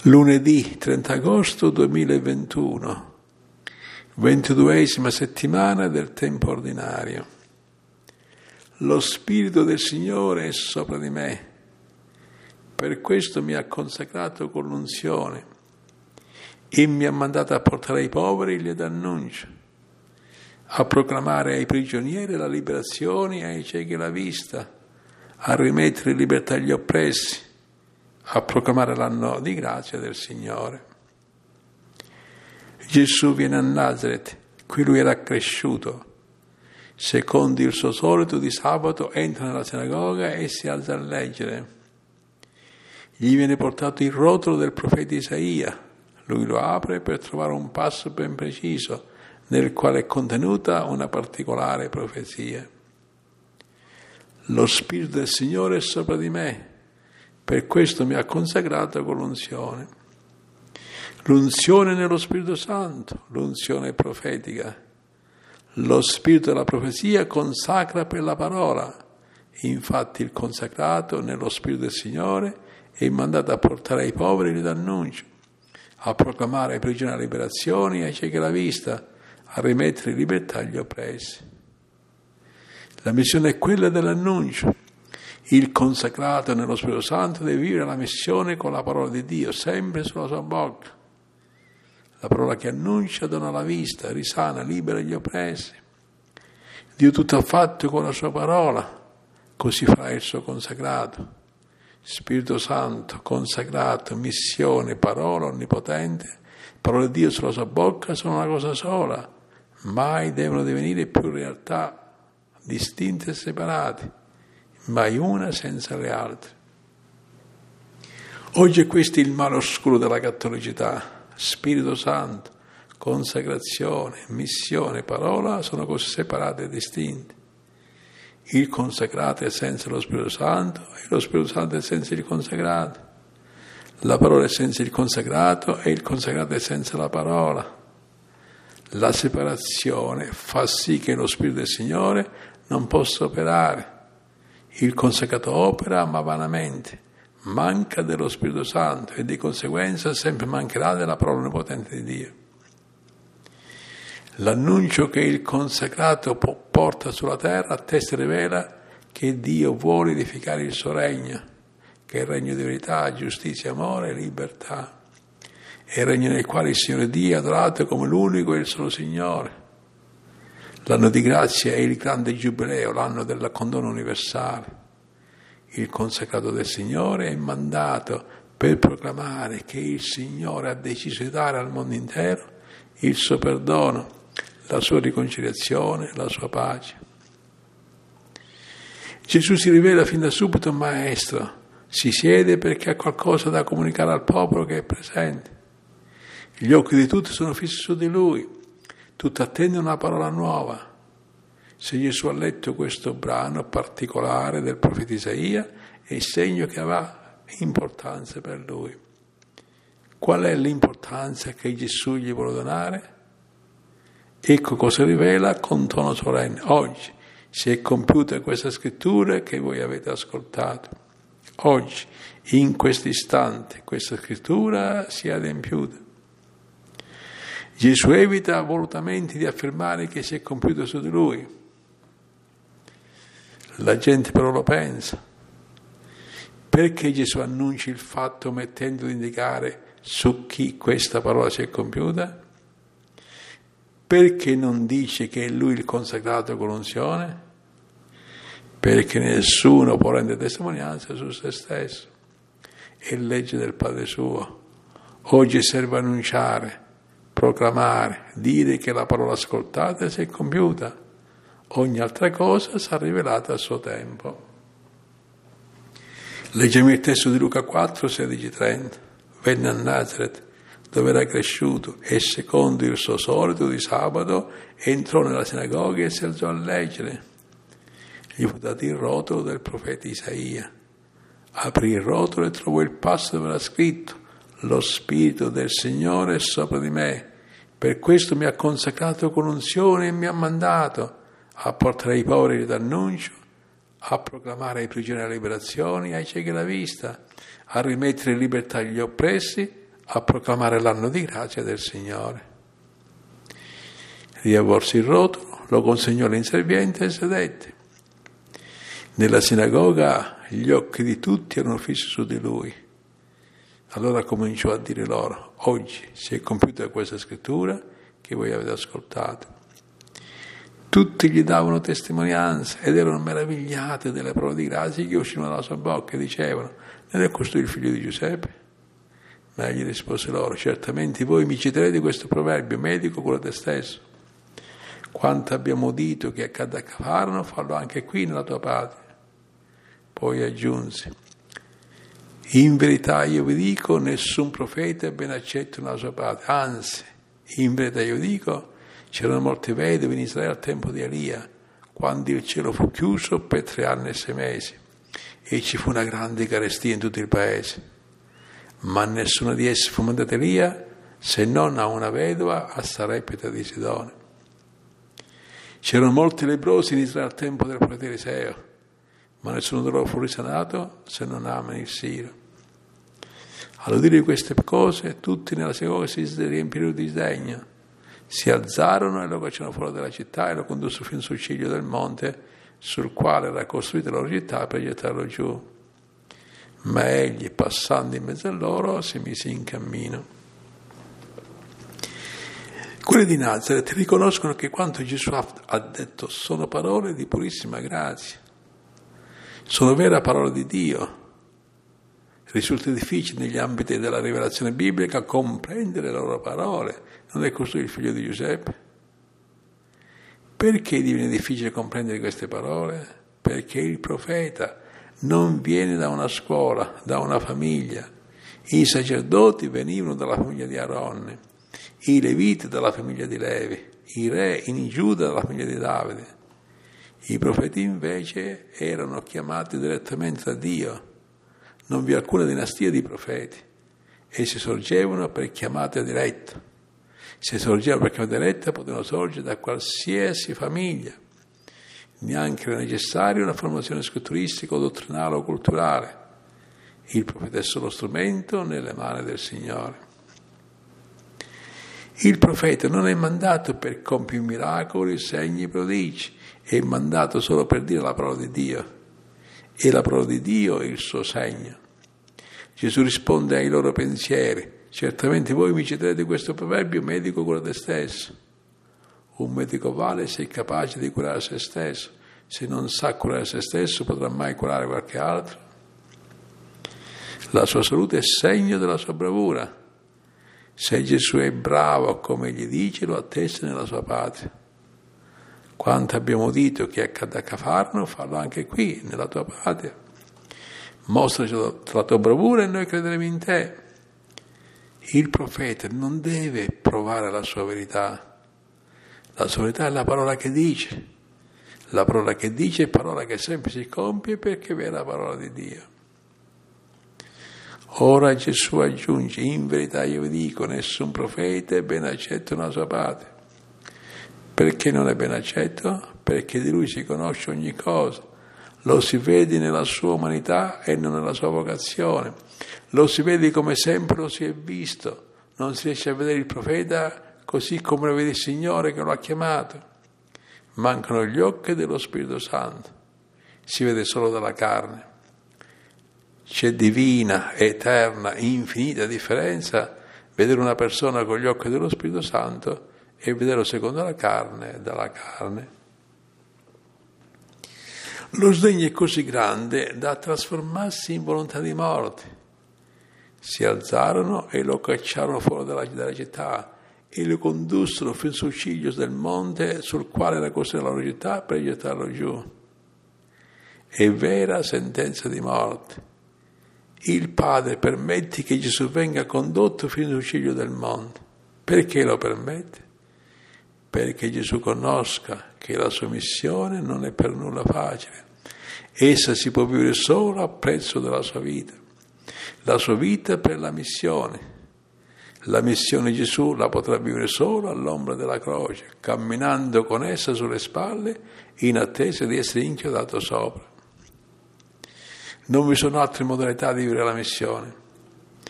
Lunedì 30 agosto 2021, 22esima settimana del tempo ordinario. Lo Spirito del Signore è sopra di me, per questo mi ha consacrato con l'unzione e mi ha mandato a portare ai poveri il lieto annuncio, a proclamare ai prigionieri la liberazione e ai ciechi la vista, a rimettere in libertà gli oppressi, a proclamare l'anno di grazia del Signore. Gesù viene a Nazaret, qui lui era cresciuto. Secondo il suo solito di sabato entra nella sinagoga e si alza a leggere. Gli viene portato il rotolo del profeta Isaia. Lui lo apre per trovare un passo ben preciso nel quale è contenuta una particolare profezia. Lo Spirito del Signore è sopra di me, per questo mi ha consacrato con l'unzione. L'unzione nello Spirito Santo, l'unzione profetica. Lo Spirito della profezia consacra per la parola. Infatti il consacrato nello Spirito del Signore è mandato a portare ai poveri l'annuncio, a proclamare ai prigionieri la liberazione e ai ciechi la vista, a rimettere in libertà gli oppressi. La missione è quella dell'annuncio. Il consacrato nello Spirito Santo deve vivere la missione con la parola di Dio, sempre sulla sua bocca. La parola che annuncia dona la vista, risana, libera gli oppressi. Dio tutto ha fatto con la sua parola, così farà il suo consacrato. Spirito Santo, consacrato, missione, parola onnipotente, parola di Dio sulla sua bocca sono una cosa sola, mai devono divenire più realtà distinte e separate, mai una senza le altre. Oggi è questo il male oscuro della cattolicità. Spirito Santo, consacrazione, missione, parola sono cose separate e distinte. Il consacrato è senza lo Spirito Santo e lo Spirito Santo è senza il consacrato. La parola è senza il consacrato e il consacrato è senza la parola. La separazione fa sì che lo Spirito del Signore non possa operare. Il consacrato opera ma vanamente, manca dello Spirito Santo e di conseguenza sempre mancherà della parola onnipotente di Dio. L'annuncio che il consacrato porta sulla terra attesta e rivela che Dio vuole edificare il suo regno, che è il regno di verità, giustizia, amore e libertà. È il regno nel quale il Signore Dio è adorato come l'unico e il solo Signore. L'anno di grazia è il grande giubileo, l'anno del condono universale. Il consacrato del Signore è mandato per proclamare che il Signore ha deciso di dare al mondo intero il suo perdono, la sua riconciliazione, la sua pace. Gesù si rivela fin da subito maestro, si siede perché ha qualcosa da comunicare al popolo che è presente. Gli occhi di tutti sono fissi su di lui, tutti attendono una parola nuova. Se Gesù ha letto questo brano particolare del profeta Isaia, è il segno che avrà importanza per lui. Qual è l'importanza che Gesù gli vuole donare? Ecco cosa rivela con tono solenne. Oggi si è compiuta questa scrittura che voi avete ascoltato. Oggi, in questo istante, questa scrittura si è adempiuta. Gesù evita volutamente di affermare che si è compiuto su di lui. La gente però lo pensa. Perché Gesù annuncia il fatto omettendo di indicare su chi questa parola si è compiuta? Perché non dice che è lui il consacrato con l'unzione? Perché nessuno può rendere testimonianza su se stesso. È legge del Padre suo. Oggi serve annunciare, proclamare, dire che la parola ascoltata si è compiuta. Ogni altra cosa sarà rivelata a suo tempo. Leggiamo il testo di Luca 4, 16-30. Venne a Nazaret, dove era cresciuto, e secondo il suo solito di sabato entrò nella sinagoga e si alzò a leggere. Gli fu dato il rotolo del profeta Isaia. Aprì il rotolo e trovò il passo dove era scritto: lo Spirito del Signore è sopra di me, per questo mi ha consacrato con unzione e mi ha mandato a portare ai poveri l'annuncio, a proclamare ai prigionieri la liberazione, ai ciechi la vista, a rimettere in libertà gli oppressi, a proclamare l'anno di grazia del Signore. Riavvolse il rotolo, lo consegnò all'inserviente e sedette. Nella sinagoga gli occhi di tutti erano fissi su di lui. Allora cominciò a dire loro: oggi si è compiuta questa scrittura che voi avete ascoltato. Tutti gli davano testimonianza ed erano meravigliati delle parole di grazia che uscivano dalla sua bocca e dicevano: non è costui il figlio di Giuseppe? Ma egli rispose loro: certamente voi mi citerete questo proverbio: medico, cura te stesso. Quanto abbiamo udito che accadde a Cafarno, fallo anche qui nella tua patria. Poi aggiunse: in verità io vi dico, nessun profeta è ben accetto nella sua patria. Anzi, in verità io dico, c'erano molte vedove in Israele al tempo di Elia, quando il cielo fu chiuso per 3 anni e 6 mesi, e ci fu una grande carestia in tutto il paese. Ma nessuno di essi fu mandato Elia, se non a una vedova a Sarepta di Sidone. C'erano molti lebbrosi in Israele al tempo del profeta Eliseo, ma nessuno di loro fu risanato se non Naaman il Siro. All'udire queste cose, tutti nella sinagoga si riempirono di sdegno. Si alzarono e lo cacciarono fuori dalla città e lo condussero fino sul ciglio del monte sul quale era costruita la loro città per gettarlo giù. Ma egli, passando in mezzo a loro, si mise in cammino. Quelli di Nazaret riconoscono che quanto Gesù ha detto sono parole di purissima grazia, sono vera parola di Dio. Risulta difficile negli ambiti della rivelazione biblica comprendere le loro parole. Non è costui il figlio di Giuseppe? Perché diviene difficile comprendere queste parole? Perché il profeta non viene da una scuola, da una famiglia. I sacerdoti venivano dalla famiglia di Aaron, i leviti dalla famiglia di Levi, i re in Giuda dalla famiglia di Davide. I profeti invece erano chiamati direttamente da Dio. Non vi è alcuna dinastia di profeti. Essi sorgevano per chiamata diretta. Se sorgevano per chiamata diretta potevano sorgere da qualsiasi famiglia. Neanche era necessaria una formazione scritturistica o dottrinale o culturale. Il profeta è solo strumento nelle mani del Signore. Il profeta non è mandato per compiere miracoli, segni, prodigi, è mandato solo per dire la parola di Dio. E la parola di Dio è il suo segno. Gesù risponde ai loro pensieri: certamente voi mi citerete questo proverbio: medico, cura te stesso. Un medico vale se è capace di curare se stesso. Se non sa curare se stesso, potrà mai curare qualche altro? La sua salute è segno della sua bravura. Se Gesù è bravo come gli dice, lo attesta nella sua patria. Quanto abbiamo udito che accadde a Cafarno, fallo anche qui, nella tua patria. Mostraci la tua bravura e noi crederemo in te. Il profeta non deve provare la sua verità. La sua verità è la parola che dice. La parola che dice è parola che sempre si compie perché è la parola di Dio. Ora Gesù aggiunge: in verità io vi dico, nessun profeta è ben accetto nella sua patria. Perché non è ben accetto? Perché di lui si conosce ogni cosa. Lo si vede nella sua umanità e non nella sua vocazione. Lo si vede come sempre lo si è visto. Non si riesce a vedere il profeta così come lo vede il Signore che lo ha chiamato. Mancano gli occhi dello Spirito Santo. Si vede solo dalla carne. C'è divina, eterna, infinita differenza vedere una persona con gli occhi dello Spirito Santo e vederlo secondo la carne, dalla carne. Lo sdegno è così grande da trasformarsi in volontà di morte. Si alzarono e lo cacciarono fuori dalla città e lo condussero fino sul ciglio del monte sul quale era costruita la loro città per gettarlo giù. È vera sentenza di morte. Il Padre permette che Gesù venga condotto fino sul ciglio del monte. Perché lo permette? Perché Gesù conosca che la sua missione non è per nulla facile. Essa si può vivere solo a prezzo della sua vita. La sua vita per la missione. La missione di Gesù la potrà vivere solo all'ombra della croce, camminando con essa sulle spalle in attesa di essere inchiodato sopra. Non vi sono altre modalità di vivere la missione.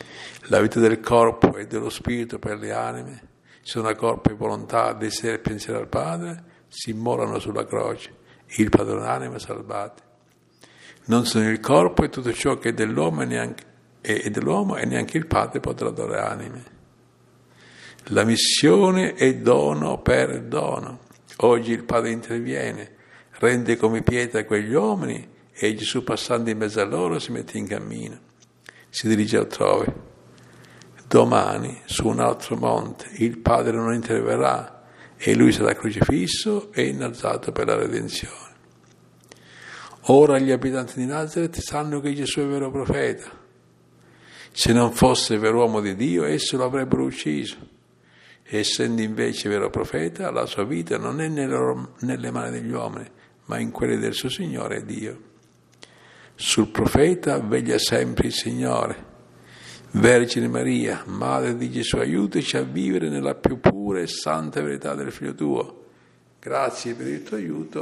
La vita del corpo e dello spirito per le anime, sono corpo e volontà, desiderio e pensiero al Padre, si immolano sulla croce, il padrone anima salvate. Non sono il corpo e tutto ciò che è dell'uomo e neanche il Padre potrà dare anime. La missione è dono per dono. Oggi il Padre interviene, rende come pietra quegli uomini e Gesù, passando in mezzo a loro, si mette in cammino, si dirige altrove. Domani, su un altro monte, il Padre non interverrà e lui sarà crocifisso e innalzato per la redenzione. Ora gli abitanti di Nazaret sanno che Gesù è vero profeta. Se non fosse vero uomo di Dio, esso lo avrebbero ucciso. Essendo invece vero profeta, la sua vita non è nelle mani degli uomini, ma in quelle del suo Signore Dio. Sul profeta veglia sempre il Signore. Vergine Maria, Madre di Gesù, aiutaci a vivere nella più pura e santa verità del Figlio tuo. Grazie per il tuo aiuto.